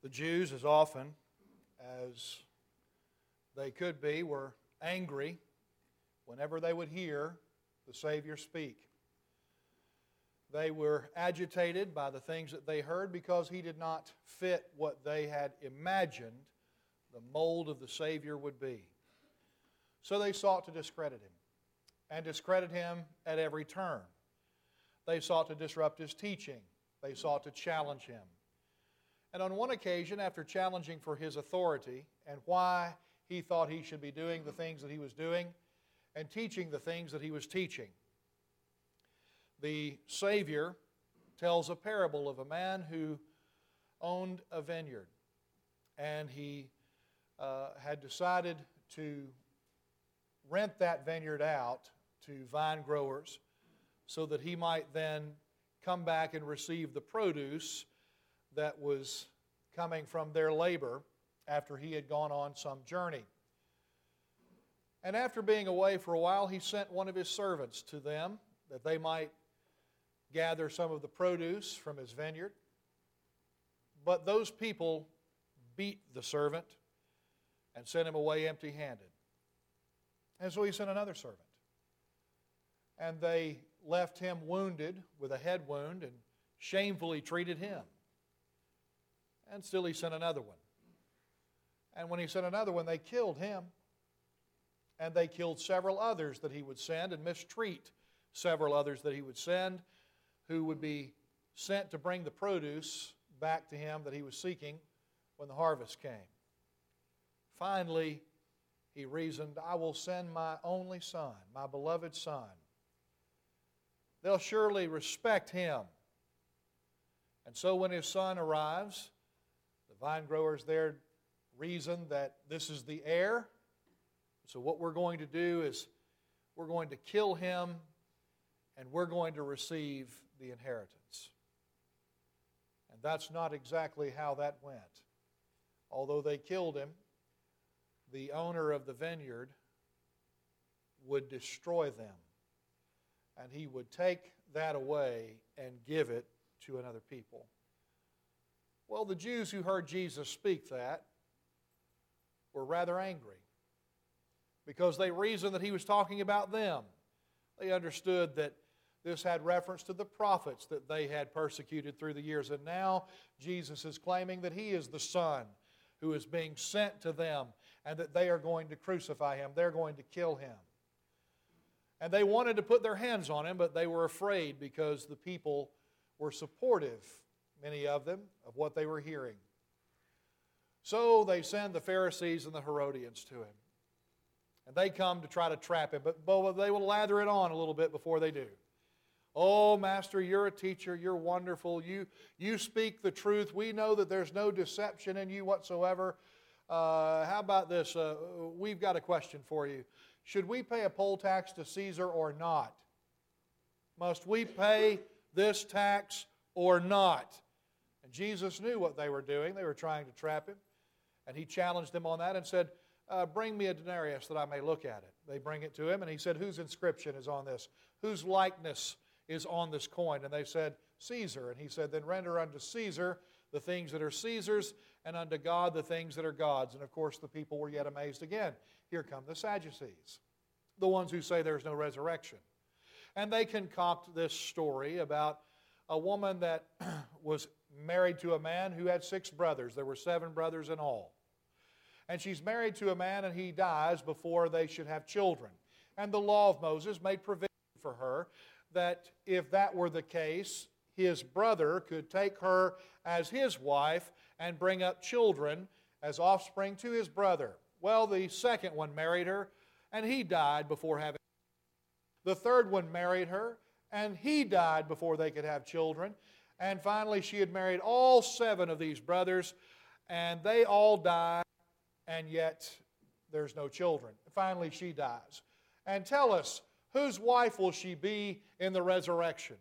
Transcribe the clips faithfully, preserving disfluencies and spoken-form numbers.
The Jews, as often as they could be, were angry whenever they would hear the Savior speak. They were agitated by the things that they heard because he did not fit what they had imagined the mold of the Savior would be. So they sought to discredit him, and discredit him at every turn. They sought to disrupt his teaching. They sought to challenge him. And on one occasion, after challenging for his authority and why he thought he should be doing the things that he was doing and teaching the things that he was teaching, the Savior tells a parable of a man who owned a vineyard, and he uh, had decided to rent that vineyard out to vine growers so that he might then come back and receive the produce that was coming from their labor after he had gone on some journey. And after being away for a while, he sent one of his servants to them that they might gather some of the produce from his vineyard. But those people beat the servant and sent him away empty-handed. And so he sent another servant. And they left him wounded with a head wound and shamefully treated him. And still he sent another one. And when he sent another one, they killed him. And they killed several others that he would send and mistreat several others that he would send, who would be sent to bring the produce back to him that he was seeking when the harvest came. Finally, he reasoned, I will send my only son, my beloved son. They'll surely respect him. And so when his son arrives, the vine growers there reason that this is the heir. So what we're going to do is we're going to kill him and we're going to receive the inheritance. And that's not exactly how that went. Although they killed him, the owner of the vineyard would destroy them. And he would take that away and give it to another people. Well, the Jews who heard Jesus speak that were rather angry because they reasoned that he was talking about them. They understood that this had reference to the prophets that they had persecuted through the years. And now Jesus is claiming that he is the Son who is being sent to them and that they are going to crucify him. They're going to kill him. And they wanted to put their hands on him, but they were afraid because the people were supportive, many of them, of what they were hearing. So they send the Pharisees and the Herodians to him. And they come to try to trap him, but they will lather it on a little bit before they do. Oh, Master, you're a teacher. You're wonderful. You, you speak the truth. We know that there's no deception in you whatsoever. Uh, how about this? Uh, we've got a question for you. Should we pay a poll tax to Caesar or not? Must we pay this tax or not? And Jesus knew what they were doing. They were trying to trap him. And he challenged them on that and said, uh, bring me a denarius that I may look at it. They bring it to him, and he said, whose inscription is on this? Whose likeness is on this coin? And they said, Caesar. And he said, then render unto Caesar the things that are Caesar's, and unto God the things that are God's. And of course the people were yet amazed again. Here come the Sadducees, the ones who say there's no resurrection. And they concoct this story about a woman that was married to a man who had six brothers. There were seven brothers in all. And she's married to a man and he dies before they should have children. And the law of Moses made provision for her that if that were the case, his brother could take her as his wife and bring up children as offspring to his brother. Well, the second one married her, and he died before having. The third one married her, and he died before they could have children. And finally, she had married all seven of these brothers, and they all died, and yet there's no children. Finally, she dies. And tell us, whose wife will she be in the resurrection?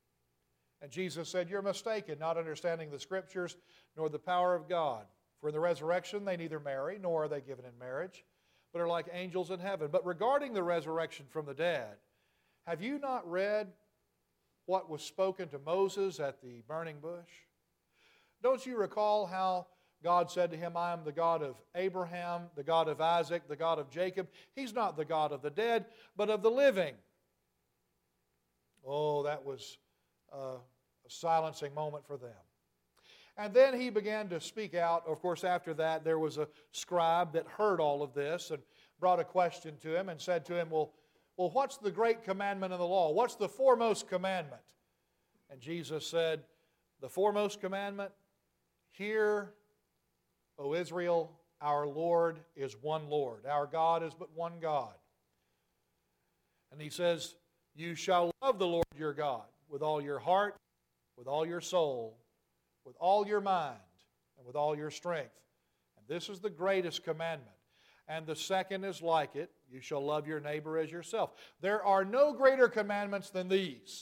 And Jesus said, you're mistaken, not understanding the Scriptures nor the power of God. For in the resurrection they neither marry nor are they given in marriage, but are like angels in heaven. But regarding the resurrection from the dead, have you not read what was spoken to Moses at the burning bush? Don't you recall how God said to him, I am the God of Abraham, the God of Isaac, the God of Jacob. He's not the God of the dead, but of the living. Oh, that was uh, a silencing moment for them. And then he began to speak out. Of course, after that, there was a scribe that heard all of this and brought a question to him and said to him, well, well, what's the great commandment in the law? What's the foremost commandment? And Jesus said, the foremost commandment, hear, O Israel, our Lord is one Lord. Our God is but one God. And he says, you shall love the Lord your God with all your heart, with all your soul, with all your mind, and with all your strength. And this is the greatest commandment. And the second is like it, you shall love your neighbor as yourself. There are no greater commandments than these.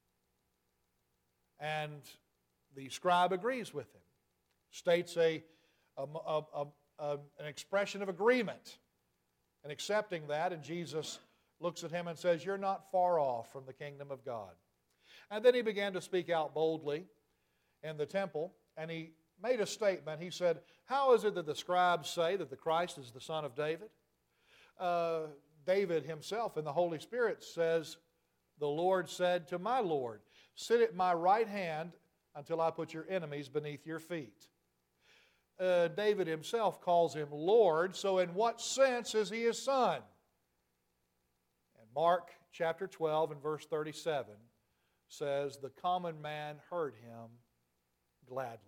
And the scribe agrees with him, states a, a, a, a, a, an expression of agreement and accepting that, and Jesus looks at him and says, you're not far off from the kingdom of God. And then he began to speak out boldly in the temple, and he made a statement. He said, how is it that the scribes say that the Christ is the son of David? Uh, David himself in the Holy Spirit says, the Lord said to my Lord, sit at my right hand until I put your enemies beneath your feet. Uh, David himself calls him Lord, so in what sense is he his son? And Mark chapter twelve and verse thirty-seven says, the common man heard him gladly.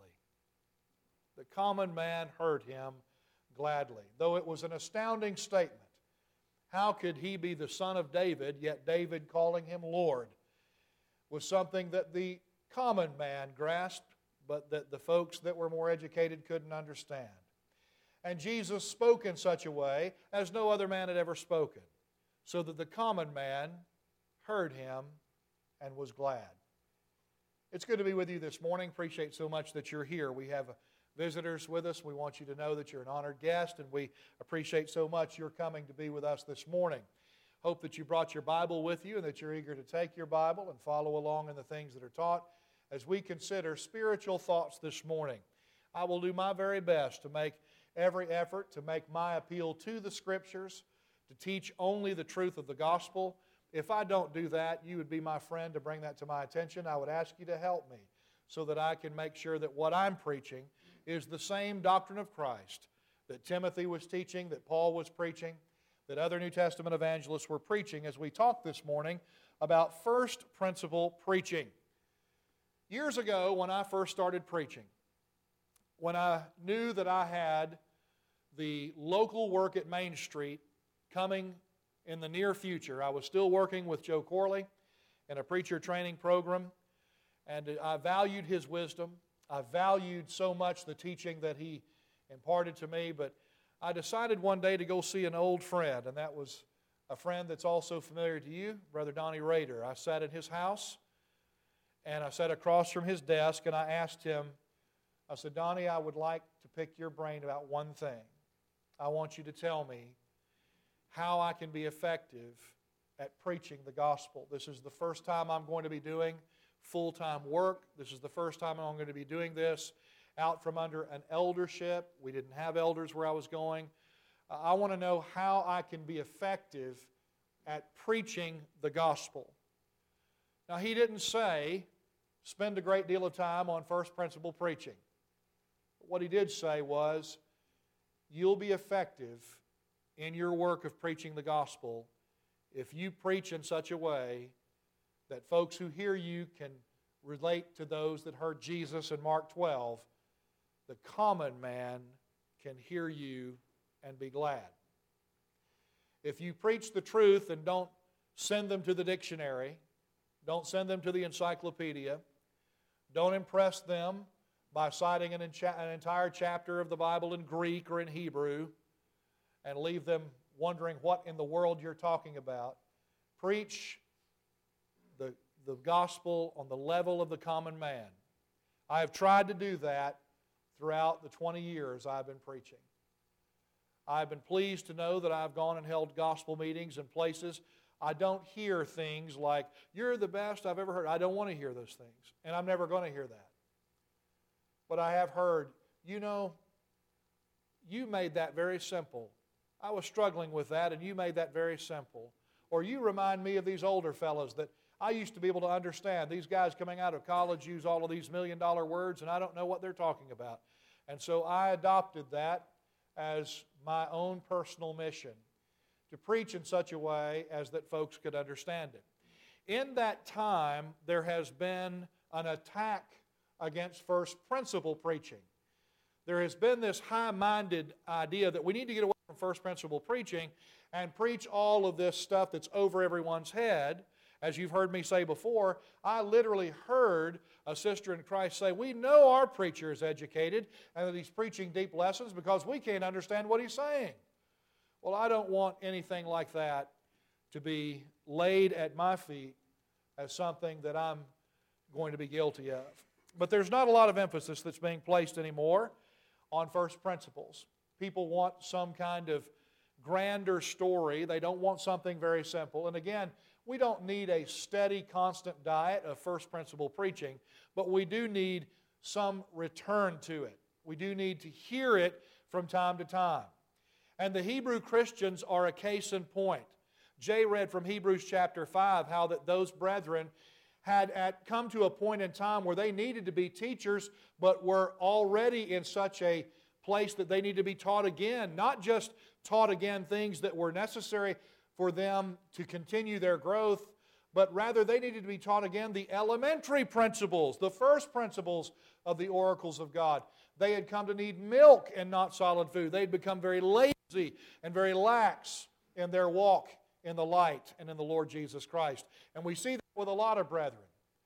The common man heard him gladly. Though it was an astounding statement. How could he be the son of David, yet David calling him Lord was something that the common man grasped, but that the folks that were more educated couldn't understand. And Jesus spoke in such a way as no other man had ever spoken, so that the common man heard him and was glad. It's good to be with you this morning. Appreciate so much that you're here. We have visitors with us. We want you to know that you're an honored guest, and we appreciate so much your coming to be with us this morning. Hope that you brought your Bible with you and that you're eager to take your Bible and follow along in the things that are taught as we consider spiritual thoughts this morning. I will do my very best to make every effort to make my appeal to the Scriptures, to teach only the truth of the gospel. If I don't do that, you would be my friend to bring that to my attention. I would ask you to help me so that I can make sure that what I'm preaching is the same doctrine of Christ that Timothy was teaching, that Paul was preaching, that other New Testament evangelists were preaching as we talk this morning about first principle preaching. Years ago, when I first started preaching, when I knew that I had the local work at Main Street coming in the near future, I was still working with Joe Corley in a preacher training program, and I valued his wisdom. I valued so much the teaching that he imparted to me, but I decided one day to go see an old friend, and that was a friend that's also familiar to you, Brother Donnie Rader. I sat in his house, and I sat across from his desk, and I asked him, I said, Donnie, I would like to pick your brain about one thing. I want you to tell me how I can be effective at preaching the gospel. This is the first time I'm going to be doing full-time work. This is the first time I'm going to be doing this out from under an eldership. We didn't have elders where I was going. Uh, I want to know how I can be effective at preaching the gospel. Now, he didn't say, spend a great deal of time on first principle preaching. But what he did say was, you'll be effective in your work of preaching the gospel if you preach in such a way that folks who hear you can relate to those that heard Jesus in Mark twelve. The common man can hear you and be glad. If you preach the truth and don't send them to the dictionary, don't send them to the encyclopedia, don't impress them by citing an, an entire chapter of the Bible in Greek or in Hebrew and leave them wondering what in the world you're talking about, preach the, the gospel on the level of the common man. I have tried to do that throughout the twenty years I've been preaching. I've been pleased to know that I've gone and held gospel meetings in places I don't hear things like, you're the best I've ever heard. I don't want to hear those things, and I'm never going to hear that. But I have heard, you know, you made that very simple. I was struggling with that, and you made that very simple. Or you remind me of these older fellows that I used to be able to understand. These guys coming out of college use all of these million-dollar words, and I don't know what they're talking about. And so I adopted that as my own personal mission, to preach in such a way as that folks could understand it. In that time, there has been an attack against first principle preaching. There has been this high-minded idea that we need to get away from first principle preaching and preach all of this stuff that's over everyone's head. As you've heard me say before, I literally heard a sister in Christ say, we know our preacher is educated and that he's preaching deep lessons because we can't understand what he's saying. Well, I don't want anything like that to be laid at my feet as something that I'm going to be guilty of. But there's not a lot of emphasis that's being placed anymore on first principles. People want some kind of grander story. They don't want something very simple. And again, we don't need a steady, constant diet of first principle preaching, but we do need some return to it. We do need to hear it from time to time. And the Hebrew Christians are a case in point. Jay read from Hebrews chapter five how that those brethren had at, come to a point in time where they needed to be teachers, but were already in such a place that they needed to be taught again, not just taught again things that were necessary for them to continue their growth, but rather they needed to be taught again the elementary principles, the first principles of the oracles of God. They had come to need milk and not solid food. They had become very lazy and very lax in their walk in the light and in the Lord Jesus Christ. And we see that with a lot of brethren.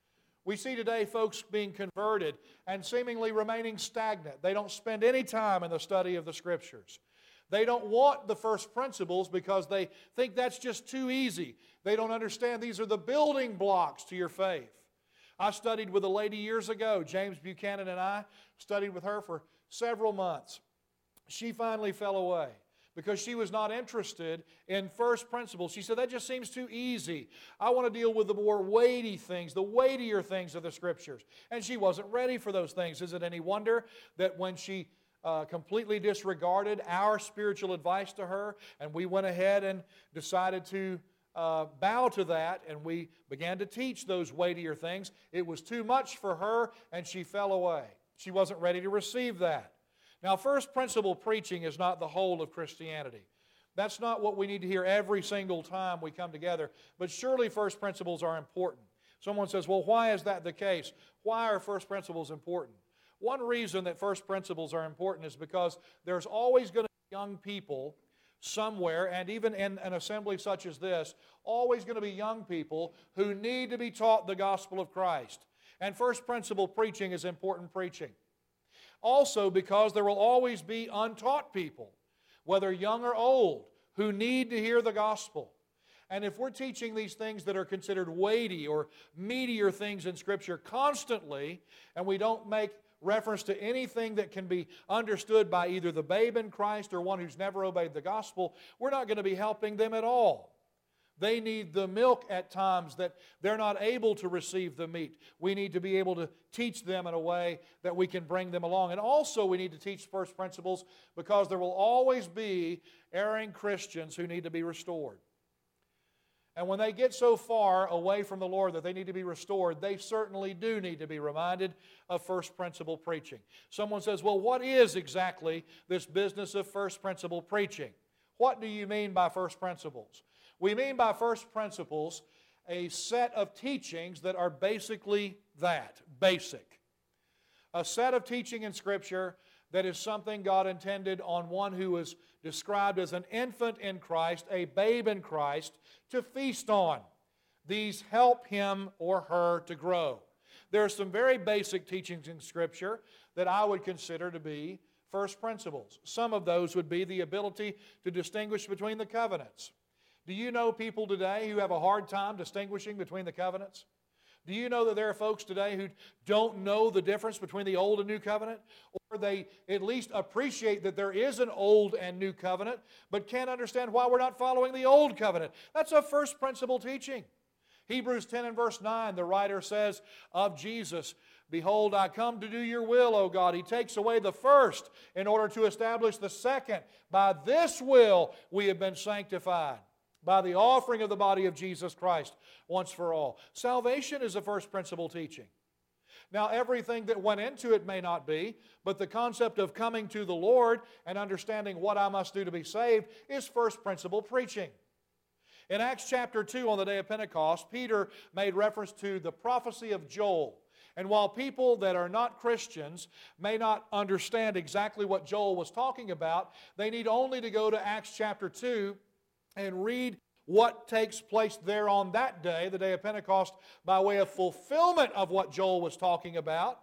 We see today folks being converted and seemingly remaining stagnant. They don't spend any time in the study of the Scriptures. They don't want the first principles because they think that's just too easy. They don't understand these are the building blocks to your faith. I studied with a lady years ago. James Buchanan and I studied with her for several months. She finally fell away because she was not interested in first principles. She said, that just seems too easy. I want to deal with the more weighty things, the weightier things of the Scriptures. And she wasn't ready for those things. Is it any wonder that when she uh, completely disregarded our spiritual advice to her, and we went ahead and decided to uh, bow to that, and we began to teach those weightier things, it was too much for her, and she fell away. She wasn't ready to receive that. Now, first principle preaching is not the whole of Christianity. That's not what we need to hear every single time we come together. But surely first principles are important. Someone says, well, why is that the case? Why are first principles important? One reason that first principles are important is because there's always going to be young people somewhere, and even in an assembly such as this, always going to be young people who need to be taught the gospel of Christ. And first principle preaching is important preaching. Also because there will always be untaught people, whether young or old, who need to hear the gospel. And if we're teaching these things that are considered weighty or meatier things in Scripture constantly, and we don't make reference to anything that can be understood by either the babe in Christ or one who's never obeyed the gospel, we're not going to be helping them at all. They need the milk at times that they're not able to receive the meat. We need to be able to teach them in a way that we can bring them along. And also we need to teach first principles because there will always be erring Christians who need to be restored. And when they get so far away from the Lord that they need to be restored, they certainly do need to be reminded of first principle preaching. Someone says, well, what is exactly this business of first principle preaching? What do you mean by first principles? We mean by first principles a set of teachings that are basically that, basic. A set of teaching in Scripture that is something God intended on one who is described as an infant in Christ, a babe in Christ, to feast on. These help him or her to grow. There are some very basic teachings in Scripture that I would consider to be first principles. Some of those would be the ability to distinguish between the covenants. Do you know people today who have a hard time distinguishing between the covenants? Do you know that there are folks today who don't know the difference between the Old and New Covenant? Or they at least appreciate that there is an Old and New Covenant, but can't understand why we're not following the Old Covenant. That's a first principle teaching. Hebrews ten and verse nine, the writer says of Jesus, "Behold, I come to do your will, O God." He takes away the first in order to establish the second. By this will we have been sanctified, by the offering of the body of Jesus Christ once for all. Salvation is a first principle teaching. Now, everything that went into it may not be, but the concept of coming to the Lord and understanding what I must do to be saved is first principle preaching. In Acts chapter two, on the day of Pentecost, Peter made reference to the prophecy of Joel. And while people that are not Christians may not understand exactly what Joel was talking about, they need only to go to Acts chapter two and read what takes place there on that day, the day of Pentecost, by way of fulfillment of what Joel was talking about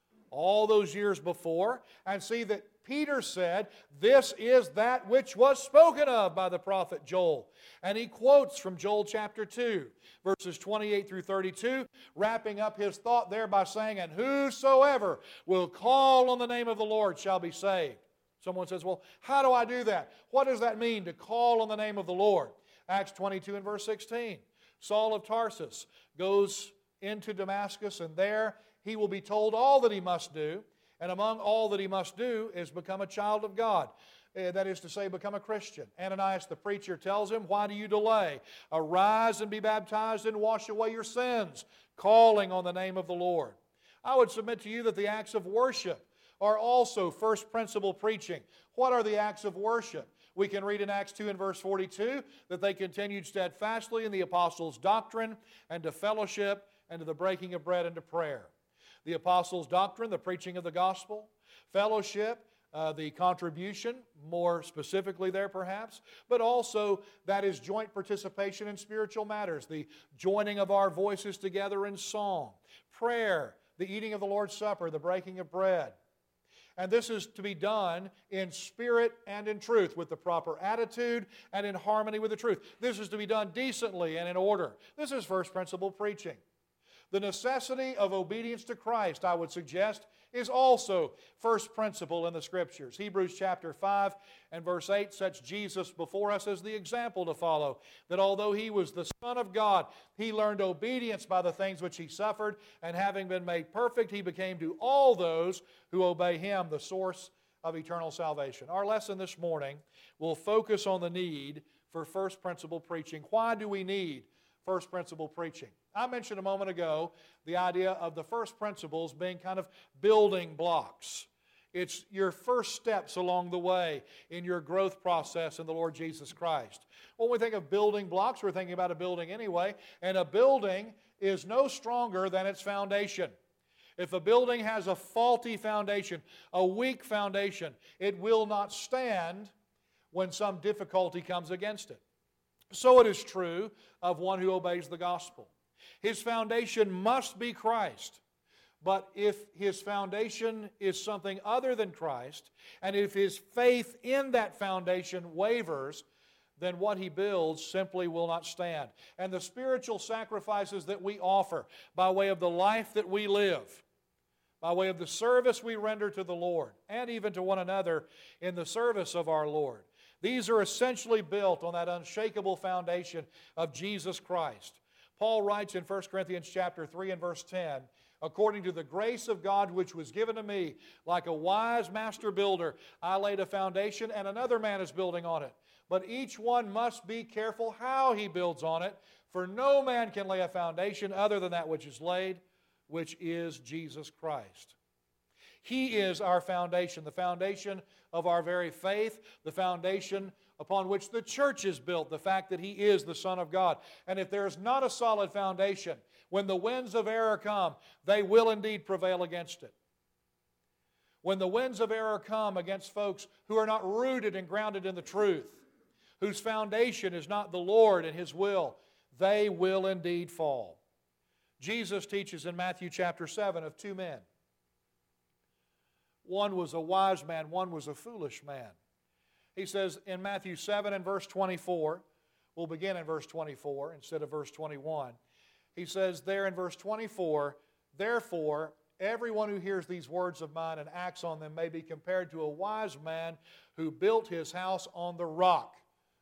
all those years before, and see that Peter said, "This is that which was spoken of by the prophet Joel." And he quotes from Joel chapter two, verses twenty-eight through thirty-two, wrapping up his thought there by saying, "And whosoever will call on the name of the Lord shall be saved." Someone says, "Well, how do I do that? What does that mean, to call on the name of the Lord?" Acts twenty-two and verse sixteen. Saul of Tarsus goes into Damascus, and there he will be told all that he must do. And among all that he must do is become a child of God. Uh, that is to say, become a Christian. Ananias the preacher tells him, "Why do you delay? Arise and be baptized and wash away your sins, calling on the name of the Lord." I would submit to you that the acts of worship are also first principle preaching. What are the acts of worship? We can read in Acts two and verse forty-two that they continued steadfastly in the apostles' doctrine and to fellowship and to the breaking of bread and to prayer. The apostles' doctrine, the preaching of the gospel; fellowship, uh, the contribution, more specifically there perhaps, but also that is joint participation in spiritual matters, the joining of our voices together in song; prayer, the eating of the Lord's Supper, the breaking of bread. And this is to be done in spirit and in truth, with the proper attitude and in harmony with the truth. This is to be done decently and in order. This is first principle preaching. The necessity of obedience to Christ, I would suggest, is also first principle in the Scriptures. Hebrews chapter five and verse eight sets Jesus before us as the example to follow, that although he was the Son of God, he learned obedience by the things which he suffered, and having been made perfect, he became to all those who obey him the source of eternal salvation. Our lesson this morning will focus on the need for first principle preaching. Why do we need first principle preaching? I mentioned a moment ago the idea of the first principles being kind of building blocks. It's your first steps along the way in your growth process in the Lord Jesus Christ. When we think of building blocks, we're thinking about a building anyway, and a building is no stronger than its foundation. If a building has a faulty foundation, a weak foundation, it will not stand when some difficulty comes against it. So it is true of one who obeys the gospel. His foundation must be Christ. But if his foundation is something other than Christ, and if his faith in that foundation wavers, then what he builds simply will not stand. And the spiritual sacrifices that we offer by way of the life that we live, by way of the service we render to the Lord, and even to one another in the service of our Lord, these are essentially built on that unshakable foundation of Jesus Christ. Paul writes in First Corinthians chapter three and verse ten, "According to the grace of God which was given to me, like a wise master builder, I laid a foundation, and another man is building on it. But each one must be careful how he builds on it, for no man can lay a foundation other than that which is laid, which is Jesus Christ." He is our foundation, the foundation of our very faith, the foundation upon which the church is built, the fact that He is the Son of God. And if there is not a solid foundation, when the winds of error come, they will indeed prevail against it. When the winds of error come against folks who are not rooted and grounded in the truth, whose foundation is not the Lord and His will, they will indeed fall. Jesus teaches in Matthew chapter seven of two men. One was a wise man, one was a foolish man. He says in Matthew seven and verse twenty-four, we'll begin in verse twenty-four instead of verse twenty-one. He says there in verse twenty-four, "Therefore, everyone who hears these words of mine and acts on them may be compared to a wise man who built his house on the rock."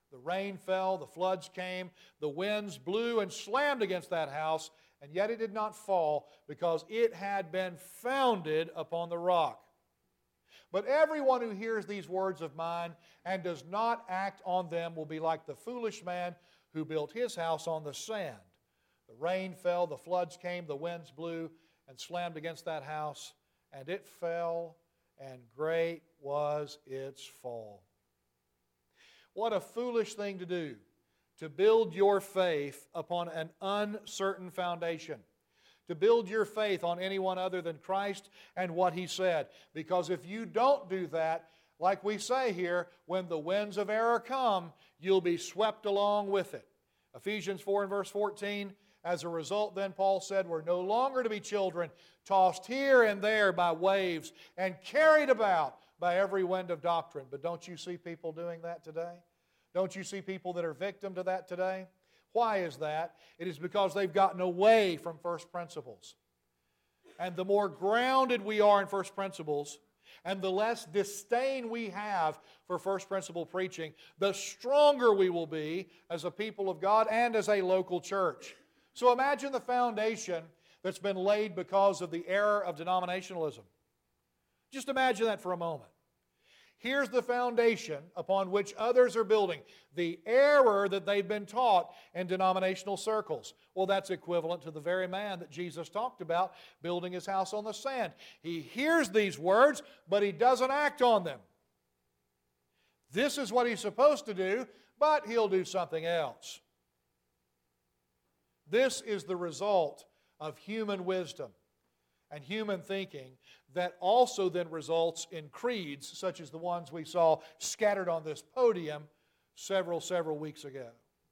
The rain fell, the floods came, the winds blew and slammed against that house, and yet it did not fall because it had been founded upon the rock. But everyone who hears these words of mine and does not act on them will be like the foolish man who built his house on the sand. The rain fell, the floods came, the winds blew and slammed against that house, and it fell, and great was its fall. What a foolish thing to do, to build your faith upon an uncertain foundation, to build your faith on anyone other than Christ and what He said. Because if you don't do that, like we say here, when the winds of error come, you'll be swept along with it. Ephesians four and verse fourteen, as a result, then, Paul said, we're no longer to be children, tossed here and there by waves and carried about by every wind of doctrine. But don't you see people doing that today? Don't you see people that are victim to that today? Why is that? It is because they've gotten away from first principles. And the more grounded we are in first principles, and the less disdain we have for first principle preaching, the stronger we will be as a people of God and as a local church. So imagine the foundation that's been laid because of the error of denominationalism. Just imagine that for a moment. Here's the foundation upon which others are building. The error that they've been taught in denominational circles. Well, that's equivalent to the very man that Jesus talked about building his house on the sand. He hears these words, but he doesn't act on them. This is what he's supposed to do, but he'll do something else. This is the result of human wisdom and human thinking that also then results in creeds such as the ones we saw scattered on this podium several, several weeks ago.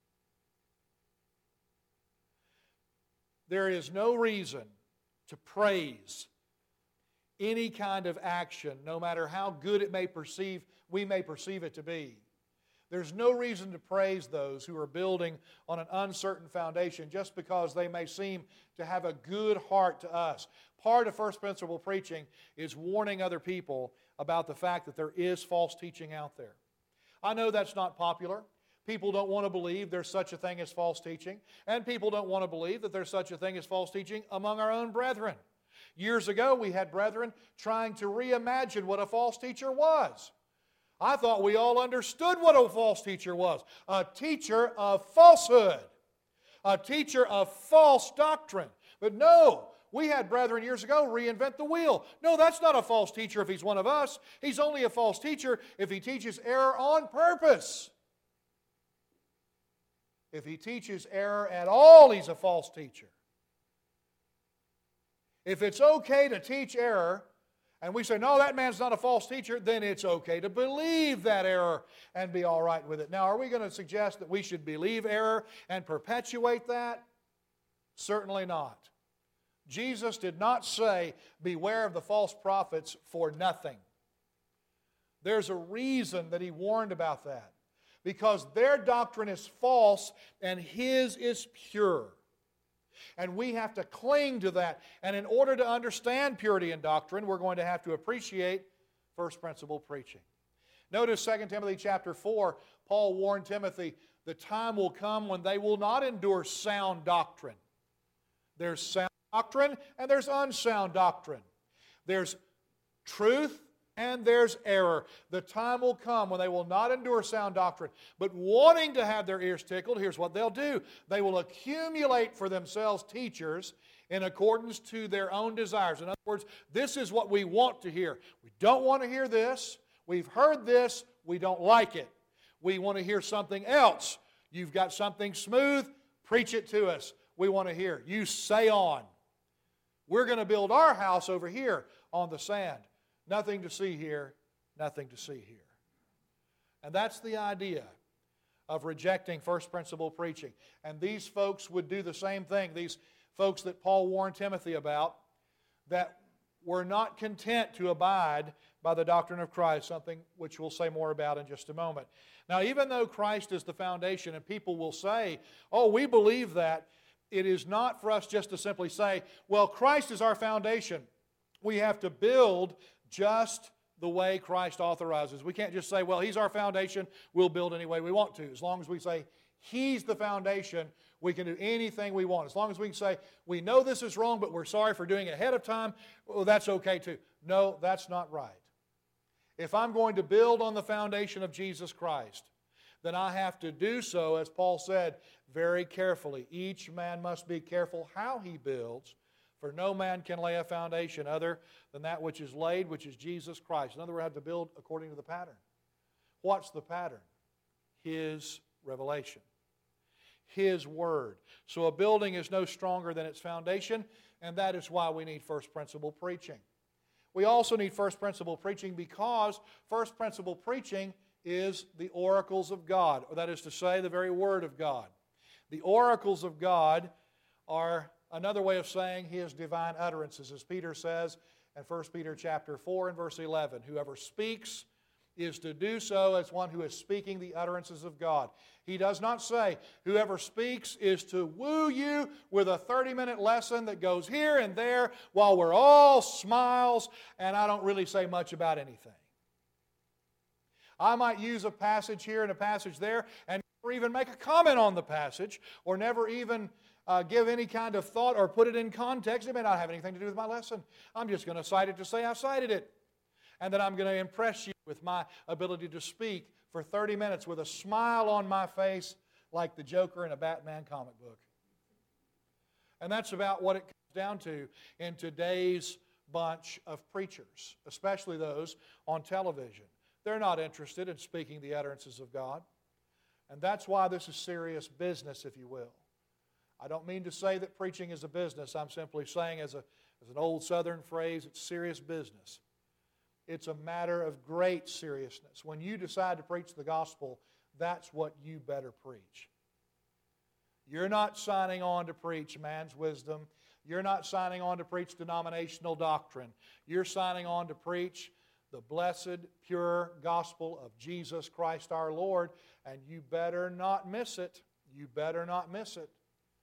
There is no reason to praise any kind of action, no matter how good it may perceive, we may perceive it to be. There's no reason to praise those who are building on an uncertain foundation just because they may seem to have a good heart to us. Part of first principle preaching is warning other people about the fact that there is false teaching out there. I know that's not popular. People don't want to believe there's such a thing as false teaching, and people don't want to believe that there's such a thing as false teaching among our own brethren. Years ago, we had brethren trying to reimagine what a false teacher was. I thought we all understood what a false teacher was. A teacher of falsehood. A teacher of false doctrine. But no, we had brethren years ago reinvent the wheel. No, that's not a false teacher if he's one of us. He's only a false teacher if he teaches error on purpose. If he teaches error at all, he's a false teacher. If it's okay to teach error, and we say, no, that man's not a false teacher, then it's okay to believe that error and be all right with it. Now, are we going to suggest that we should believe error and perpetuate that? Certainly not. Jesus did not say, beware of the false prophets for nothing. There's a reason that He warned about that. Because their doctrine is false and His is pure. And we have to cling to that. And in order to understand purity in doctrine, we're going to have to appreciate first principle preaching. Notice Second Timothy chapter four, Paul warned Timothy, the time will come when they will not endure sound doctrine. There's sound doctrine and there's unsound doctrine. There's truth and there's error. The time will come when they will not endure sound doctrine, but wanting to have their ears tickled, here's what they'll do. They will accumulate for themselves teachers in accordance to their own desires. In other words, this is what we want to hear. We don't want to hear this. We've heard this. We don't like it. We want to hear something else. You've got something smooth. Preach it to us. We want to hear. You say on. We're going to build our house over here on the sand. Nothing to see here, nothing to see here. And that's the idea of rejecting first principle preaching. And these folks would do the same thing. These folks that Paul warned Timothy about, that were not content to abide by the doctrine of Christ, something which we'll say more about in just a moment. Now, even though Christ is the foundation, and people will say, oh, we believe that, it is not for us just to simply say, well, Christ is our foundation. We have to build just the way Christ authorizes. We can't just say, well, He's our foundation, we'll build any way we want to. As long as we say He's the foundation, we can do anything we want. As long as we can say, we know this is wrong, but we're sorry for doing it ahead of time, well, that's okay too. No, that's not right. If I'm going to build on the foundation of Jesus Christ, then I have to do so, as Paul said, very carefully. Each man must be careful how he builds, for no man can lay a foundation other than that which is laid, which is Jesus Christ. In other words, I have to build according to the pattern. What's the pattern? His revelation. His Word. So a building is no stronger than its foundation, and that is why we need first principle preaching. We also need first principle preaching because first principle preaching is the oracles of God, or that is to say, the very Word of God. The oracles of God are another way of saying His divine utterances, as Peter says in First Peter chapter four and verse eleven. Whoever speaks is to do so as one who is speaking the utterances of God. He does not say, whoever speaks is to woo you with a thirty-minute lesson that goes here and there while we're all smiles and I don't really say much about anything. I might use a passage here and a passage there and never even make a comment on the passage or never even uh, give any kind of thought or put it in context. It may not have anything to do with my lesson. I'm just going to cite it to say I cited it. And then I'm going to impress you with my ability to speak for thirty minutes with a smile on my face like the Joker in a Batman comic book. And that's about what it comes down to in today's bunch of preachers, especially those on television. They're not interested in speaking the utterances of God. And that's why this is serious business, if you will. I don't mean to say that preaching is a business. I'm simply saying, as, a, as an old Southern phrase, it's serious business. It's a matter of great seriousness. When you decide to preach the gospel, that's what you better preach. You're not signing on to preach man's wisdom. You're not signing on to preach denominational doctrine. You're signing on to preach the blessed, pure gospel of Jesus Christ our Lord, and you better not miss it. You better not miss it,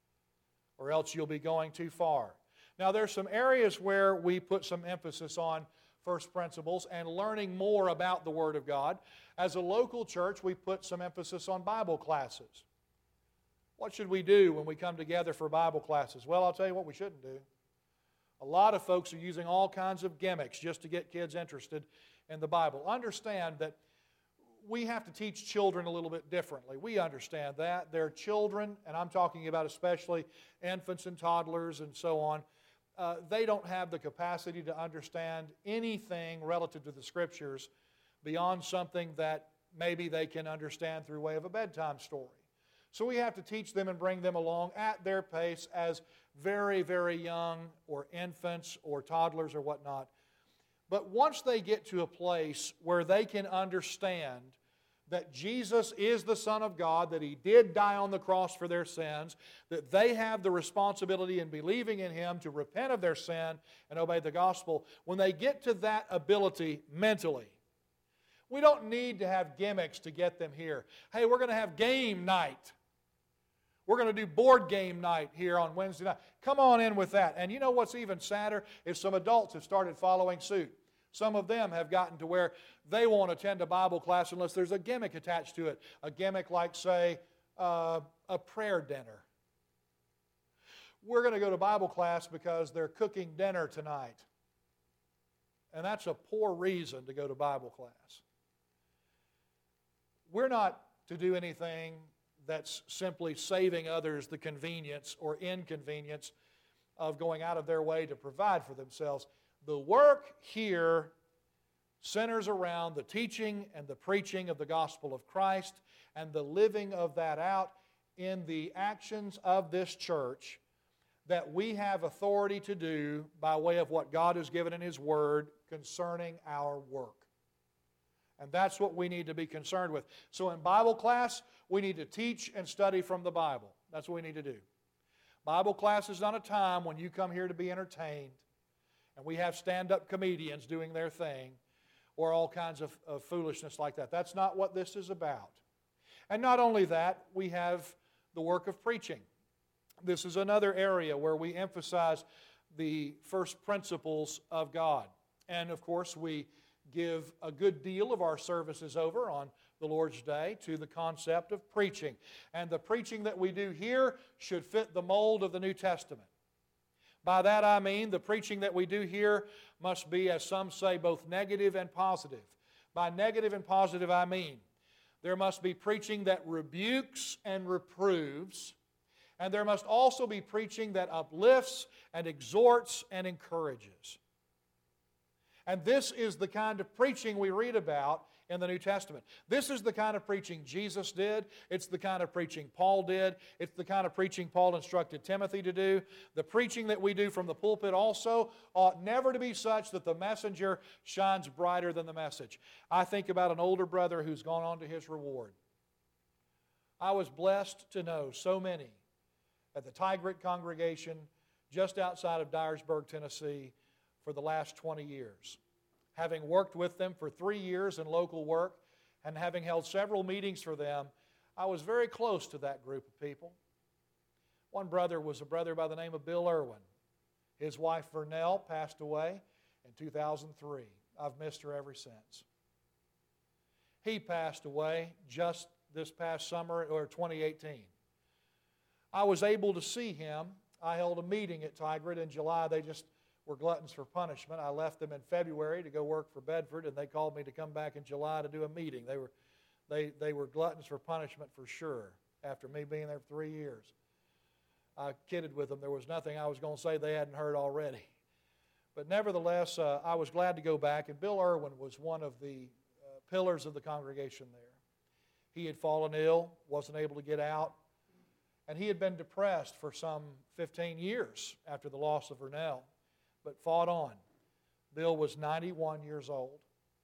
or else you'll be going too far. Now, there's some areas where we put some emphasis on first principles and learning more about the Word of God. As a local church, we put some emphasis on Bible classes. What should we do when we come together for Bible classes? Well, I'll tell you what we shouldn't do. A lot of folks are using all kinds of gimmicks just to get kids interested in the Bible. Understand that we have to teach children a little bit differently. We understand that. They're children, and I'm talking about especially infants and toddlers and so on. Uh, they don't have the capacity to understand anything relative to the Scriptures beyond something that maybe they can understand through way of a bedtime story. So we have to teach them and bring them along at their pace as very, very young or infants or toddlers or whatnot. But once they get to a place where they can understand that Jesus is the Son of God, that He did die on the cross for their sins, that they have the responsibility in believing in Him to repent of their sin and obey the gospel, when they get to that ability mentally, we don't need to have gimmicks to get them here. Hey, we're going to have game night. We're going to do board game night here on Wednesday night. Come on in with that. And you know what's even sadder is some adults have started following suit. Some of them have gotten to where they won't attend a Bible class unless there's a gimmick attached to it. A gimmick like, say, uh, a prayer dinner. We're going to go to Bible class because they're cooking dinner tonight. And that's a poor reason to go to Bible class. We're not to do anything that's simply saving others the convenience or inconvenience of going out of their way to provide for themselves. The work here centers around the teaching and the preaching of the gospel of Christ and the living of that out in the actions of this church that we have authority to do by way of what God has given in His Word concerning our work. And that's what we need to be concerned with. So in Bible class, we need to teach and study from the Bible. That's what we need to do. Bible class is not a time when you come here to be entertained and we have stand-up comedians doing their thing or all kinds of, of foolishness like that. That's not what this is about. And not only that, we have the work of preaching. This is another area where we emphasize the first principles of God. And of course, we give a good deal of our services over on the Lord's Day to the concept of preaching. And the preaching that we do here should fit the mold of the New Testament. By that I mean the preaching that we do here must be, as some say, both negative and positive. By negative and positive I mean there must be preaching that rebukes and reproves, and there must also be preaching that uplifts and exhorts and encourages. And this is the kind of preaching we read about in the New Testament. This is the kind of preaching Jesus did. It's the kind of preaching Paul did. It's the kind of preaching Paul instructed Timothy to do. The preaching that we do from the pulpit also ought never to be such that the messenger shines brighter than the message. I think about an older brother who's gone on to his reward. I was blessed to know so many at the Tigrit congregation just outside of Dyersburg, Tennessee, for the last twenty years. Having worked with them for three years in local work and having held several meetings for them, I was very close to that group of people. One brother was a brother by the name of Bill Irwin. His wife Vernell passed away in two thousand three. I've missed her ever since. He passed away just this past summer, or twenty eighteen. I was able to see him. I held a meeting at Tigrit in July. They just were gluttons for punishment. I left them in February to go work for Bedford, and they called me to come back in July to do a meeting. They were, they, they were gluttons for punishment for sure, after me being there for three years. I kidded with them. There was nothing I was going to say they hadn't heard already. But nevertheless, uh, I was glad to go back, and Bill Irwin was one of the uh, pillars of the congregation there. He had fallen ill, wasn't able to get out, and he had been depressed for some fifteen years after the loss of Vernell, but fought on. Bill was ninety-one years old.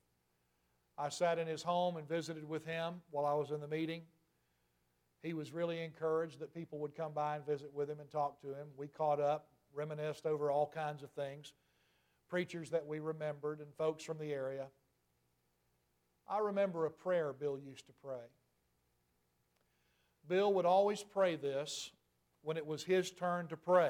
I sat in his home and visited with him while I was in the meeting. He was really encouraged that people would come by and visit with him and talk to him. We caught up, reminisced over all kinds of things, preachers that we remembered and folks from the area. I remember a prayer Bill used to pray. Bill would always pray this when it was his turn to pray,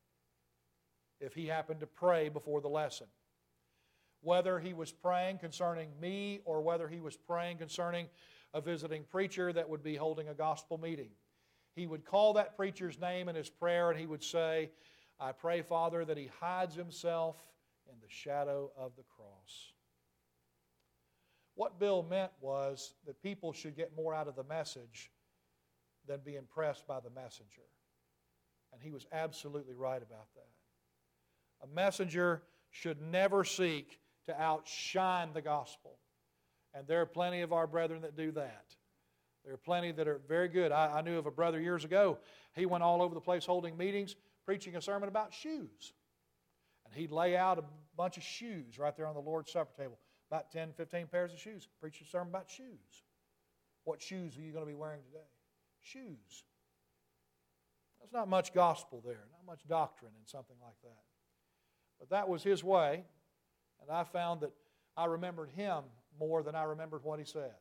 if he happened to pray before the lesson. Whether he was praying concerning me or whether he was praying concerning a visiting preacher that would be holding a gospel meeting, he would call that preacher's name in his prayer and he would say, I pray, Father, that he hides himself in the shadow of the cross. What Bill meant was that people should get more out of the message than be impressed by the messenger. And he was absolutely right about that. A messenger should never seek to outshine the gospel. And there are plenty of our brethren that do that. There are plenty that are very good. I, I knew of a brother years ago. He went all over the place holding meetings, preaching a sermon about shoes. And he'd lay out a bunch of shoes right there on the Lord's Supper table. About ten, fifteen pairs of shoes. Preach a sermon about shoes. What shoes are you going to be wearing today? Shoes. There's not much gospel there, not much doctrine in something like that. But that was his way, and I found that I remembered him more than I remembered what he said.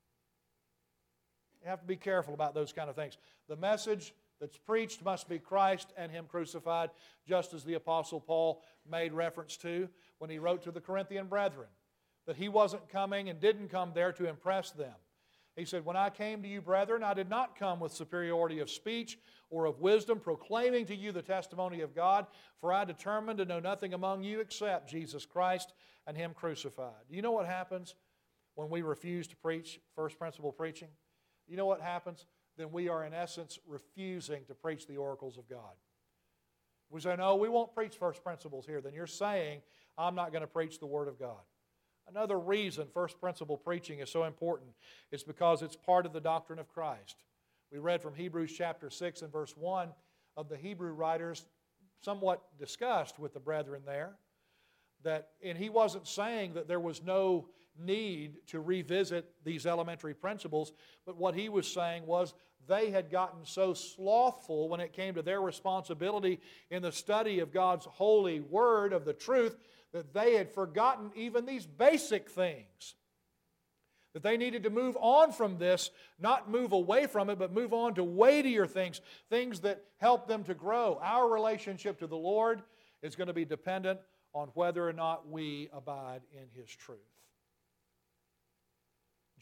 You have to be careful about those kind of things. The message that's preached must be Christ and Him crucified, just as the Apostle Paul made reference to when he wrote to the Corinthian brethren, that he wasn't coming and didn't come there to impress them. He said, when I came to you, brethren, I did not come with superiority of speech or of wisdom, proclaiming to you the testimony of God, for I determined to know nothing among you except Jesus Christ and Him crucified. Do you know what happens when we refuse to preach first principle preaching? You know what happens? Then we are in essence refusing to preach the oracles of God. We say, no, we won't preach first principles here. Then you're saying, I'm not going to preach the Word of God. Another reason first principle preaching is so important is because it's part of the doctrine of Christ. We read from Hebrews chapter six and verse one of the Hebrew writers, somewhat discussed with the brethren there, that, and he wasn't saying that there was no need to revisit these elementary principles, but what he was saying was they had gotten so slothful when it came to their responsibility in the study of God's holy word of the truth that they had forgotten even these basic things. That they needed to move on from this, not move away from it, but move on to weightier things, things that help them to grow. Our relationship to the Lord is going to be dependent on whether or not we abide in His truth.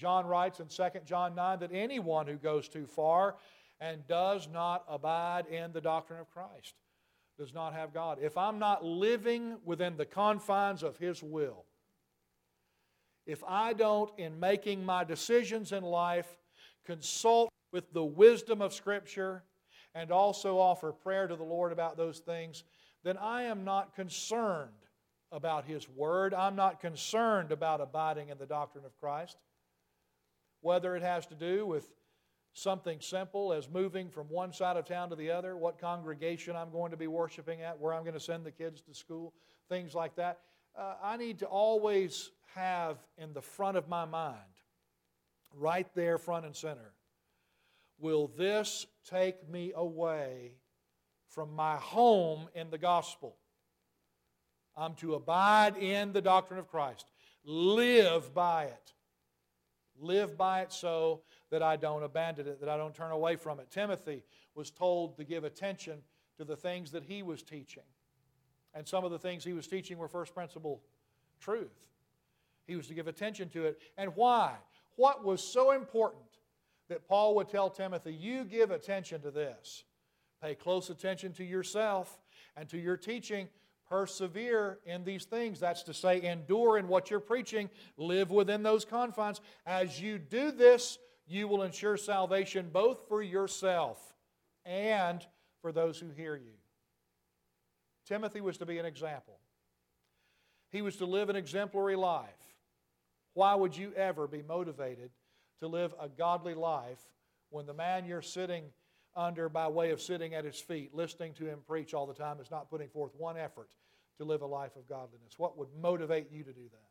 John writes in Second John nine that anyone who goes too far and does not abide in the doctrine of Christ does not have God. If I'm not living within the confines of His will, if I don't, in making my decisions in life, consult with the wisdom of Scripture and also offer prayer to the Lord about those things, then I am not concerned about His Word. I'm not concerned about abiding in the doctrine of Christ. Whether it has to do with something simple as moving from one side of town to the other, what congregation I'm going to be worshiping at, where I'm going to send the kids to school, things like that. Uh, I need to always have in the front of my mind, right there front and center, will this take me away from my home in the gospel? I'm to abide in the doctrine of Christ. Live by it. Live by it so that I don't abandon it, that I don't turn away from it. Timothy was told to give attention to the things that he was teaching. And some of the things he was teaching were first principle truth. He was to give attention to it. And why? What was so important that Paul would tell Timothy, you give attention to this. Pay close attention to yourself and to your teaching. Persevere in these things. That's to say, endure in what you're preaching. Live within those confines. As you do this, you will ensure salvation both for yourself and for those who hear you. Timothy was to be an example. He was to live an exemplary life. Why would you ever be motivated to live a godly life when the man you're sitting under by way of sitting at his feet, listening to him preach all the time, is not putting forth one effort to live a life of godliness? What would motivate you to do that?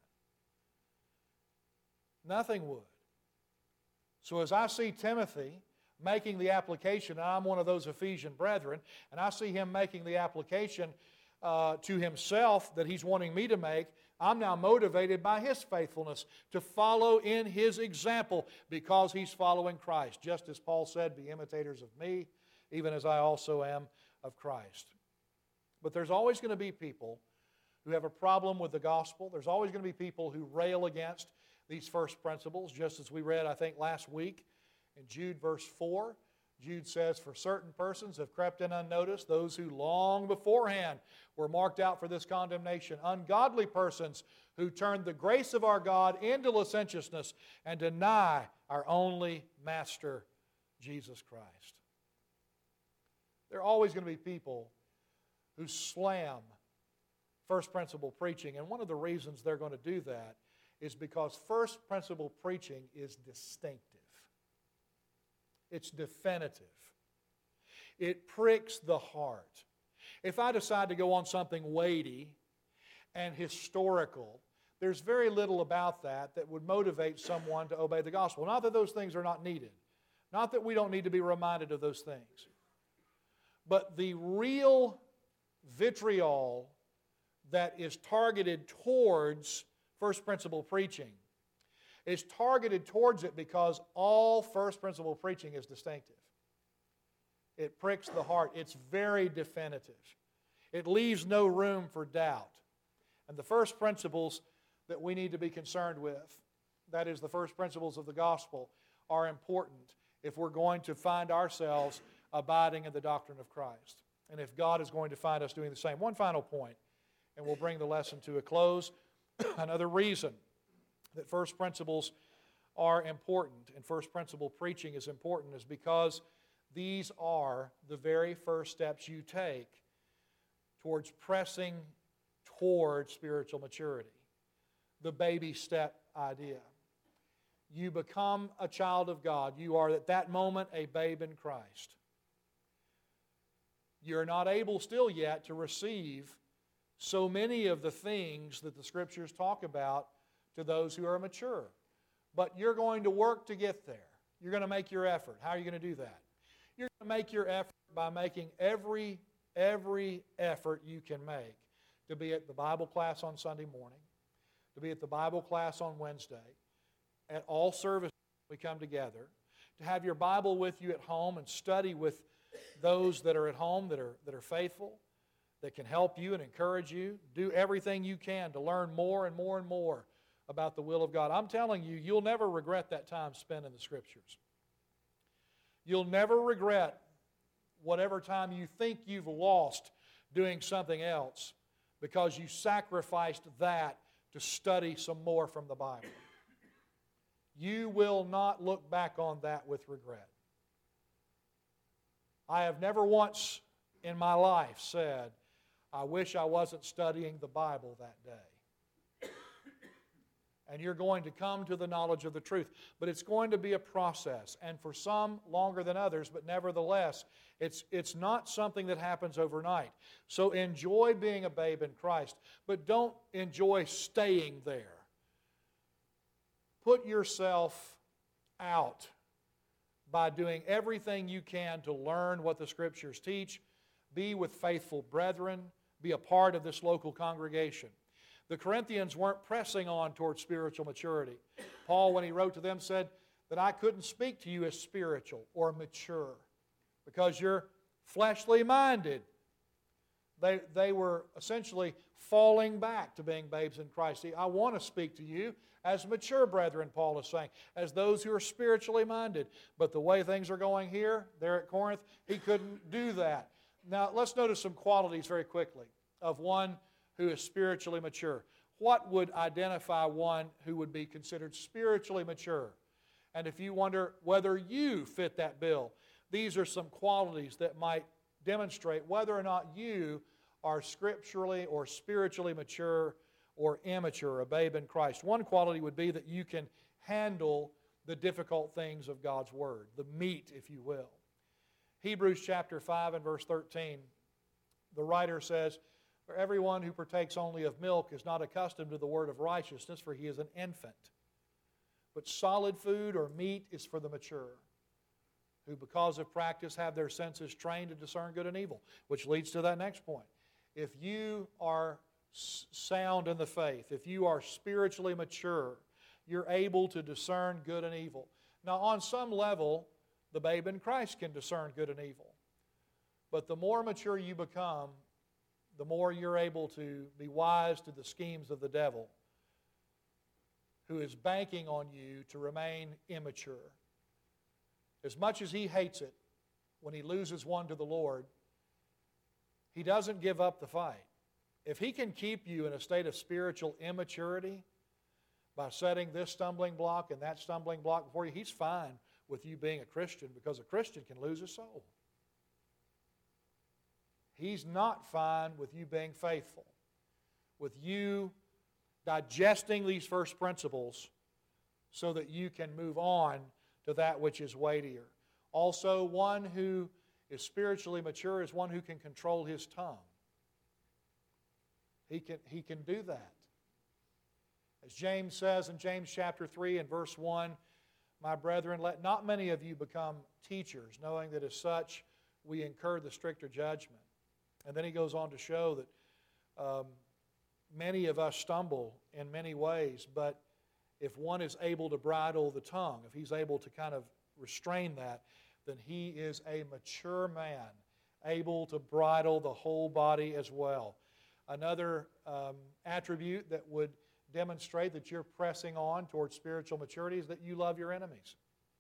Nothing would. So as I see Timothy making the application, and I'm one of those Ephesian brethren, and I see him making the application uh, to himself that he's wanting me to make, I'm now motivated by his faithfulness to follow in his example because he's following Christ. Just as Paul said, be imitators of me, even as I also am of Christ. But there's always going to be people who have a problem with the gospel. There's always going to be people who rail against these first principles, just as we read, I think, last week in Jude verse four. Jude says, for certain persons have crept in unnoticed, those who long beforehand were marked out for this condemnation, ungodly persons who turned the grace of our God into licentiousness and deny our only Master, Jesus Christ. There are always going to be people who slam first principle preaching, and one of the reasons they're going to do that is because first principle preaching is distinctive. It's definitive. It pricks the heart. If I decide to go on something weighty and historical, there's very little about that that would motivate someone to obey the gospel. Not that those things are not needed. Not that we don't need to be reminded of those things. But the real vitriol that is targeted towards first principle preaching is targeted towards it because all first principle preaching is distinctive. It pricks the heart. It's very definitive. It leaves no room for doubt. And the first principles that we need to be concerned with, that is the first principles of the gospel, are important if we're going to find ourselves abiding in the doctrine of Christ. And if God is going to find us doing the same. One final point, and we'll bring the lesson to a close. Another reason that first principles are important and first principle preaching is important is because these are the very first steps you take towards pressing toward spiritual maturity. The baby step idea. You become a child of God. You are at that moment a babe in Christ. You're not able still yet to receive so many of the things that the Scriptures talk about to those who are mature. But you're going to work to get there. You're going to make your effort. How are you going to do that? You're going to make your effort by making every, every effort you can make to be at the Bible class on Sunday morning, to be at the Bible class on Wednesday, at all services we come together, to have your Bible with you at home and study with those that are at home that are, that are faithful, that can help you and encourage you. Do everything you can to learn more and more and more about the will of God. I'm telling you, you'll never regret that time spent in the Scriptures. You'll never regret whatever time you think you've lost doing something else because you sacrificed that to study some more from the Bible. You will not look back on that with regret. I have never once in my life said, I wish I wasn't studying the Bible that day. And you're going to come to the knowledge of the truth. But it's going to be a process, and for some longer than others, but nevertheless, it's, it's not something that happens overnight. So enjoy being a babe in Christ, but don't enjoy staying there. Put yourself out by doing everything you can to learn what the Scriptures teach. Be with faithful brethren. Be a part of this local congregation. The Corinthians weren't pressing on towards spiritual maturity. Paul, when he wrote to them, said that I couldn't speak to you as spiritual or mature because you're fleshly minded. They, they were essentially falling back to being babes in Christ. See, I want to speak to you as mature brethren, Paul is saying, as those who are spiritually minded. But the way things are going here, there at Corinth, he couldn't do that. Now, let's notice some qualities very quickly of one who is spiritually mature. What would identify one who would be considered spiritually mature? And if you wonder whether you fit that bill, these are some qualities that might demonstrate whether or not you are scripturally or spiritually mature or immature, a babe in Christ. One quality would be that you can handle the difficult things of God's Word, the meat, if you will. Hebrews chapter five and verse thirteen, the writer says, for everyone who partakes only of milk is not accustomed to the word of righteousness, for he is an infant. But solid food or meat is for the mature, who because of practice have their senses trained to discern good and evil, which leads to that next point. If you are sound in the faith, if you are spiritually mature, you're able to discern good and evil. Now, on some level, the babe in Christ can discern good and evil. But the more mature you become, the more you're able to be wise to the schemes of the devil, who is banking on you to remain immature. As much as he hates it when he loses one to the Lord, he doesn't give up the fight. If he can keep you in a state of spiritual immaturity by setting this stumbling block and that stumbling block before you, he's fine with you being a Christian, because a Christian can lose his soul. He's not fine with you being faithful, with you digesting these first principles so that you can move on to that which is weightier. Also, one who is spiritually mature is one who can control his tongue. He can, he can do that. As James says in James chapter three and verse one, my brethren, let not many of you become teachers, knowing that as such we incur the stricter judgment. And then he goes on to show that um, many of us stumble in many ways, but if one is able to bridle the tongue, if he's able to kind of restrain that, then he is a mature man, able to bridle the whole body as well. Another um, attribute that would demonstrate that you're pressing on towards spiritual maturity is that you love your enemies.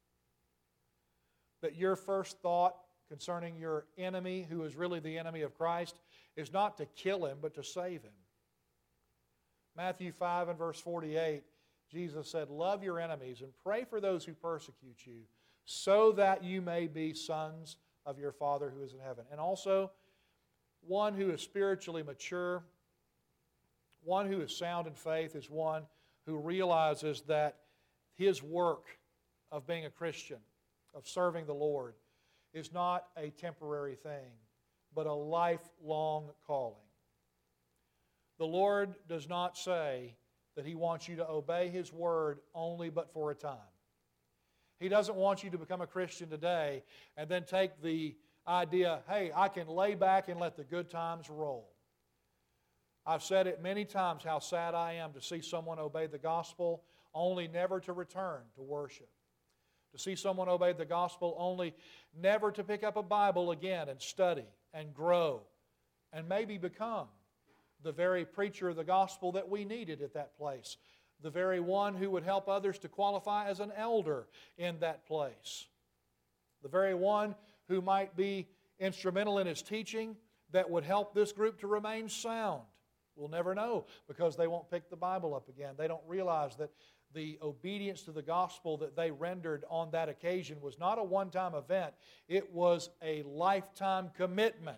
That your first thought concerning your enemy, who is really the enemy of Christ, is not to kill him, but to save him. Matthew five and verse forty-eight, Jesus said, love your enemies and pray for those who persecute you, so that you may be sons of your Father who is in heaven. And also, one who is spiritually mature, one who is sound in faith, is one who realizes that his work of being a Christian, of serving the Lord, is not a temporary thing, but a lifelong calling. The Lord does not say that He wants you to obey His word only but for a time. He doesn't want you to become a Christian today and then take the idea, hey, I can lay back and let the good times roll. I've said it many times how sad I am to see someone obey the gospel only never to return to worship. To see someone obey the gospel only never to pick up a Bible again and study and grow and maybe become the very preacher of the gospel that we needed at that place. the very one who would help others to qualify as an elder in that place, the very one who might be instrumental in his teaching that would help this group to remain sound. We'll never know because they won't pick the Bible up again. They don't realize that the obedience to the gospel that they rendered on that occasion was not a one-time event. It was a lifetime commitment.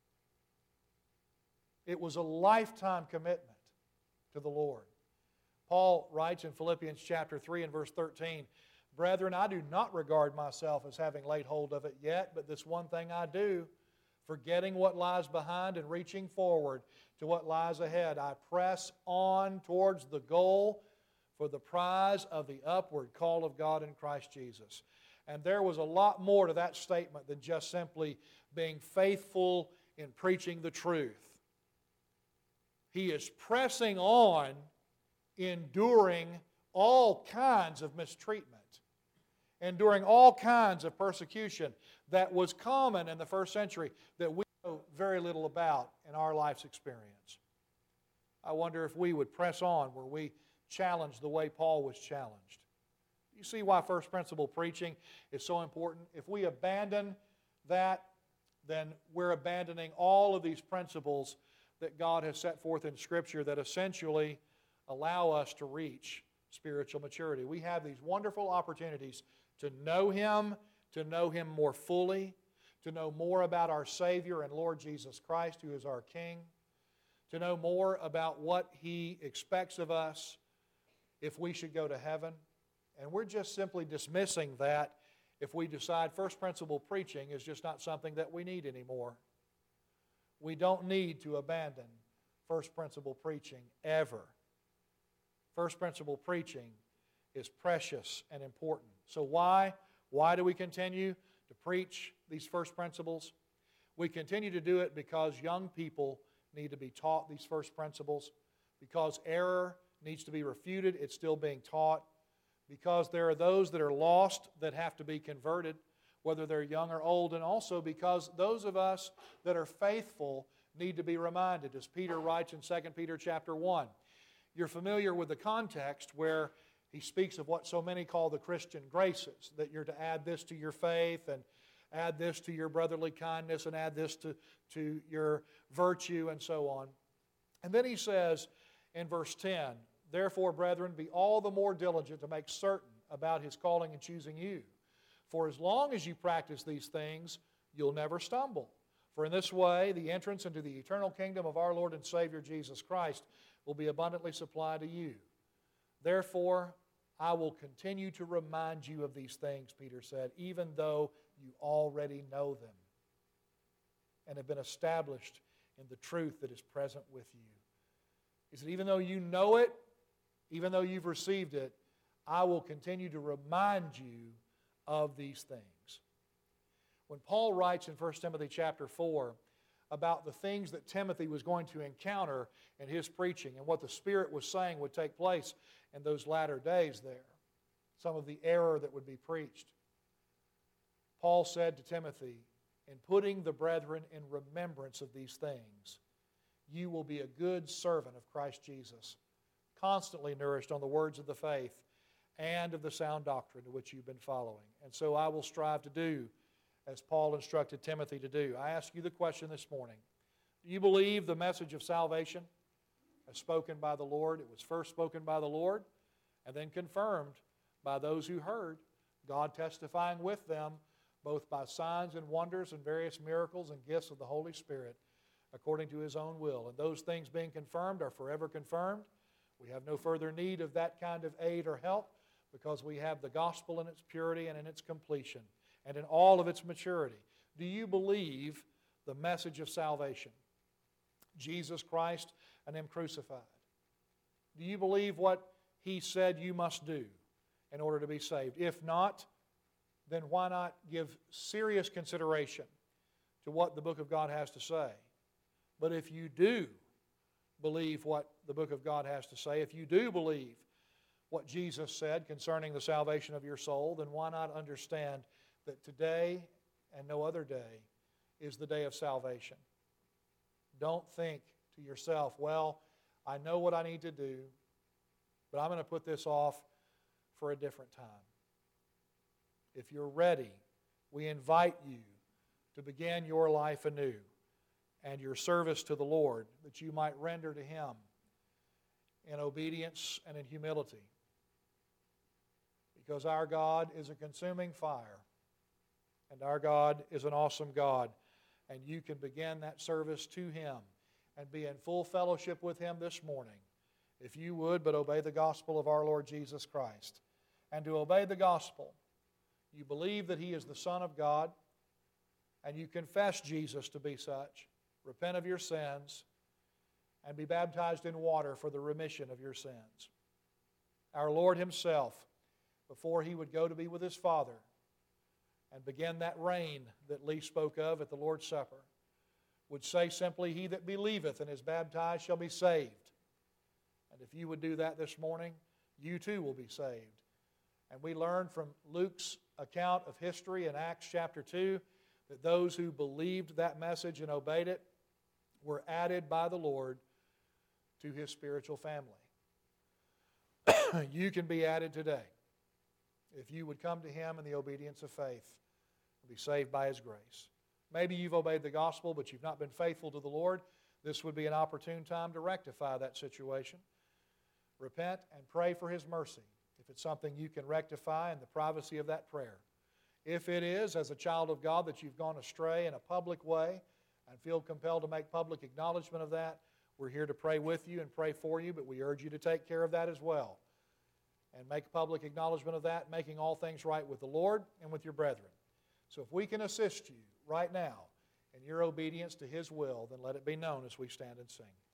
It was a lifetime commitment to the Lord. Paul writes in Philippians chapter three and verse thirteen, "Brethren, I do not regard myself as having laid hold of it yet, but this one thing I do, forgetting what lies behind and reaching forward to what lies ahead, I press on towards the goal for the prize of the upward call of God in Christ Jesus." And there was a lot more to that statement than just simply being faithful in preaching the truth. He is pressing on, enduring all kinds of mistreatment, enduring all kinds of persecution that was common in the first century that we know very little about in our life's experience. I wonder if we would press on where we challenge the way Paul was challenged. You see why first principle preaching is so important? If we abandon that, then we're abandoning all of these principles that God has set forth in Scripture that essentially allow us to reach spiritual maturity. We have these wonderful opportunities to know Him, to know Him more fully, to know more about our Savior and Lord Jesus Christ, who is our King, to know more about what He expects of us if we should go to heaven. And we're just simply dismissing that if we decide first principle preaching is just not something that we need anymore. We don't need to abandon first principle preaching ever. First principle preaching is precious and important. So why? Why do we continue to preach these first principles? We continue to do it because young people need to be taught these first principles, because error needs to be refuted, it's still being taught, because there are those that are lost that have to be converted, whether they're young or old, and also because those of us that are faithful need to be reminded, as Peter writes in Second Peter chapter one. You're familiar with the context where he speaks of what so many call the Christian graces, that you're to add this to your faith and add this to your brotherly kindness and add this to, to your virtue and so on. And then he says in verse ten, "Therefore, brethren, be all the more diligent to make certain about His calling and choosing you. For as long as you practice these things, you'll never stumble. For in this way, the entrance into the eternal kingdom of our Lord and Savior Jesus Christ will be abundantly supplied to you. Therefore, I will continue to remind you of these things," Peter said, "even though you already know them and have been established in the truth that is present with you." He said, even though you know it, even though you've received it, I will continue to remind you of these things. When Paul writes in First Timothy chapter four about the things that Timothy was going to encounter in his preaching and what the Spirit was saying would take place in those latter days there, some of the error that would be preached, Paul said to Timothy, "In putting the brethren in remembrance of these things, you will be a good servant of Christ Jesus, constantly nourished on the words of the faith and of the sound doctrine to which you've been following. And so I will strive to do as Paul instructed Timothy to do." I ask you the question this morning. Do you believe the message of salvation as spoken by the Lord? It was first spoken by the Lord and then confirmed by those who heard, God testifying with them both by signs and wonders and various miracles and gifts of the Holy Spirit according to His own will. And those things being confirmed are forever confirmed. We have no further need of that kind of aid or help because we have the gospel in its purity and in its completion and in all of its maturity. Do you believe the message of salvation? Jesus Christ and Him crucified. Do you believe what He said you must do in order to be saved? If not, then why not give serious consideration to what the book of God has to say? But if you do believe what the book of God has to say, if you do believe what Jesus said concerning the salvation of your soul, then why not understand that today and no other day is the day of salvation? Don't think to yourself, well, I know what I need to do. But I'm going to put this off for a different time. If you're ready, we invite you to begin your life anew and your service to the Lord that you might render to Him in obedience and in humility. Because our God is a consuming fire, and our God is an awesome God, and you can begin that service to Him and be in full fellowship with Him this morning, if you would but obey the gospel of our Lord Jesus Christ. And to obey the gospel, you believe that He is the Son of God, and you confess Jesus to be such, repent of your sins, and be baptized in water for the remission of your sins. Our Lord Himself, before He would go to be with His Father and begin that reign that Lee spoke of at the Lord's Supper, would say simply, "He that believeth and is baptized shall be saved." And if you would do that this morning, you too will be saved. And we learn from Luke's account of history in Acts chapter two that those who believed that message and obeyed it were added by the Lord to His spiritual family. You can be added today if you would come to Him in the obedience of faith and be saved by His grace. Maybe you've obeyed the gospel, but you've not been faithful to the Lord. This would be an opportune time to rectify that situation. Repent and pray for His mercy if it's something you can rectify in the privacy of that prayer. If it is, as a child of God, that you've gone astray in a public way and feel compelled to make public acknowledgement of that, we're here to pray with you and pray for you, but we urge you to take care of that as well. And make public acknowledgement of that, making all things right with the Lord and with your brethren. So if we can assist you right now in your obedience to His will, then let it be known as we stand and sing.